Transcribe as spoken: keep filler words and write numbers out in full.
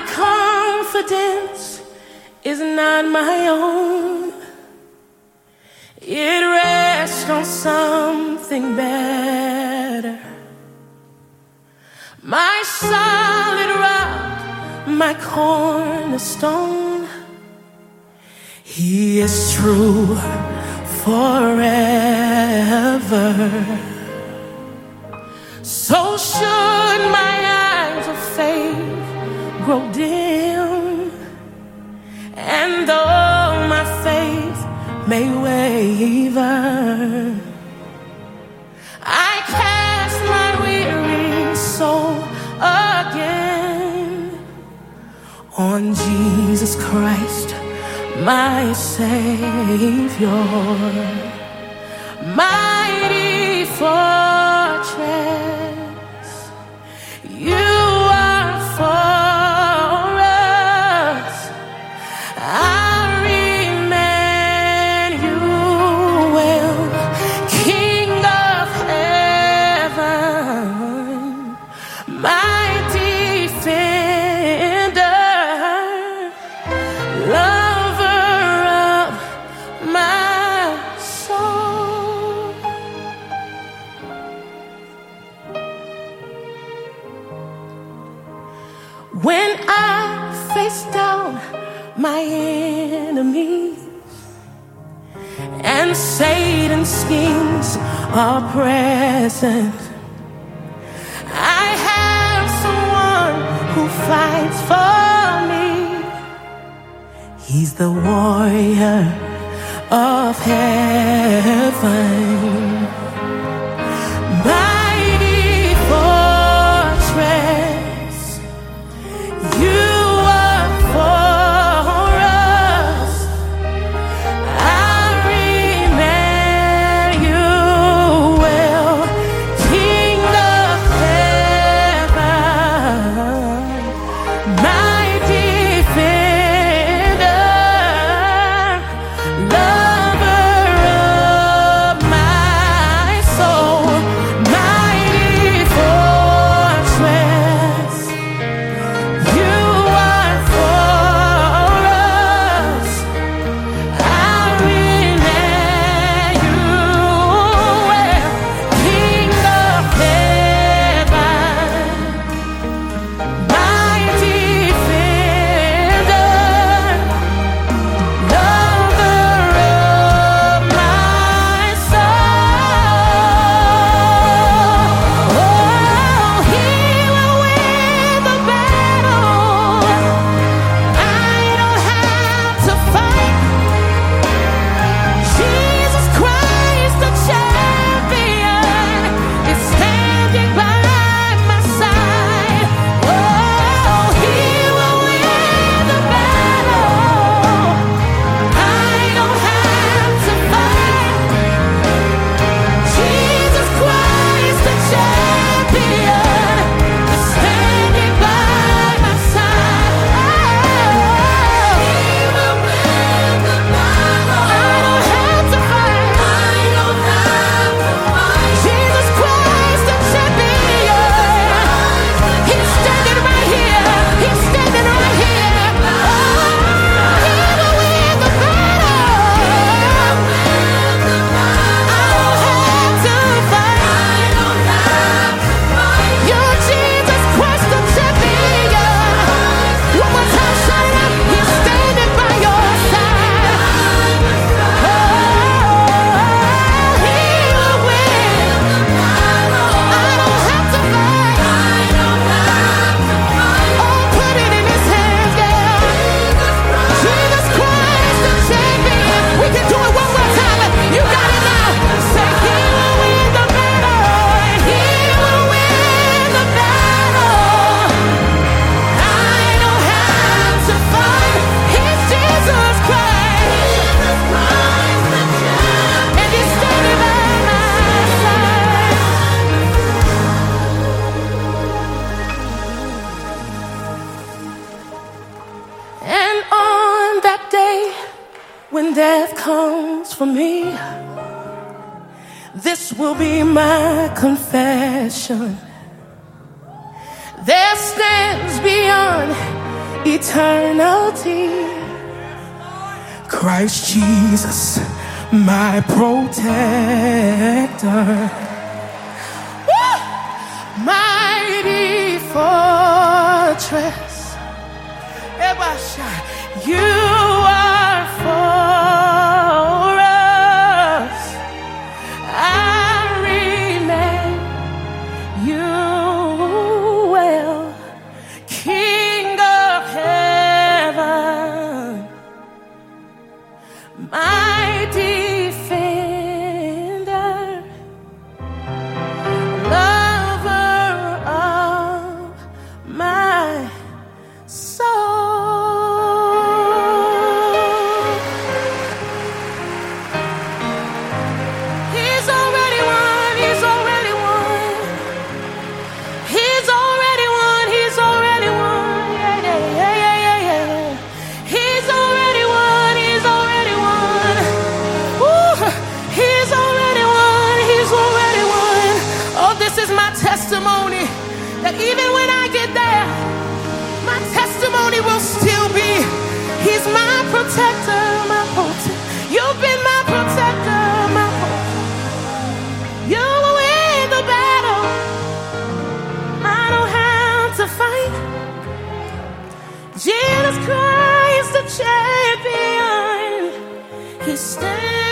confidence is not my own. It rests on something better. My solid rock, my cornerstone. He is true forever. So should my eyes of faith grow dim, and though my faith may waver, I cast my weary soul again on Jesus Christ, my Savior, mighty fortress. You are for us, our Emmanuel, King of heaven, my defender, lover of my soul. When I face down my enemies and Satan's schemes are present, I have someone who fights for me. He's the warrior of heaven, mighty fortress. You are for us, our Emmanuel, King of heaven, my defender, lover of my soul, mighty fortress. You are for us, our Emmanuel, King of heaven, my defender, lover of my soul. Oh, he will win the battle. I don't have to fight. Jesus Christ, the champion, is standing by my side. Oh, he will win the battle. I don't have to fight. Jesus Christ, the champion, is standing by my side. He will win the battle. I don't have to fight. I don't have to fight. Jesus Christ, the champion, he's standing right here. He's standing right here. Oh, he will win the battle. I don't have to fight. I don't have to fight. You're Jesus Christ, the champion. One more time, shout it out. He's standing by your side. Oh, he will win the battle. I don't have to fight. I don't have to fight. Oh, put it in his hands, girl. Jesus Christ, the champion. We can do it one more time. You got it now. Say he will win the battle. He will win the battle. I don't have to fight. He's Jesus Christ. Jesus Christ, the champion. And he's standing by my side. And on that day when death comes for me, this will be my confession. There stands beyond eternity. Christ Jesus, my protector. Woo! Mighty fortress. You are for us. I remain. You will, King of heaven, my defender, lover of my soul. He's already won, he's already won. He's already won, he's already won. Yeah, yeah, yeah, yeah, yeah, yeah. He's already won, he's already won. Ooh, he's already won, he's already won. Oh, this is my testimony that even when I get there, my testimony will still be, he's my protector, my protector. You've been my protector, my protector. You will win the battle. I don't have to fight. Jesus Christ, the champion, he stands.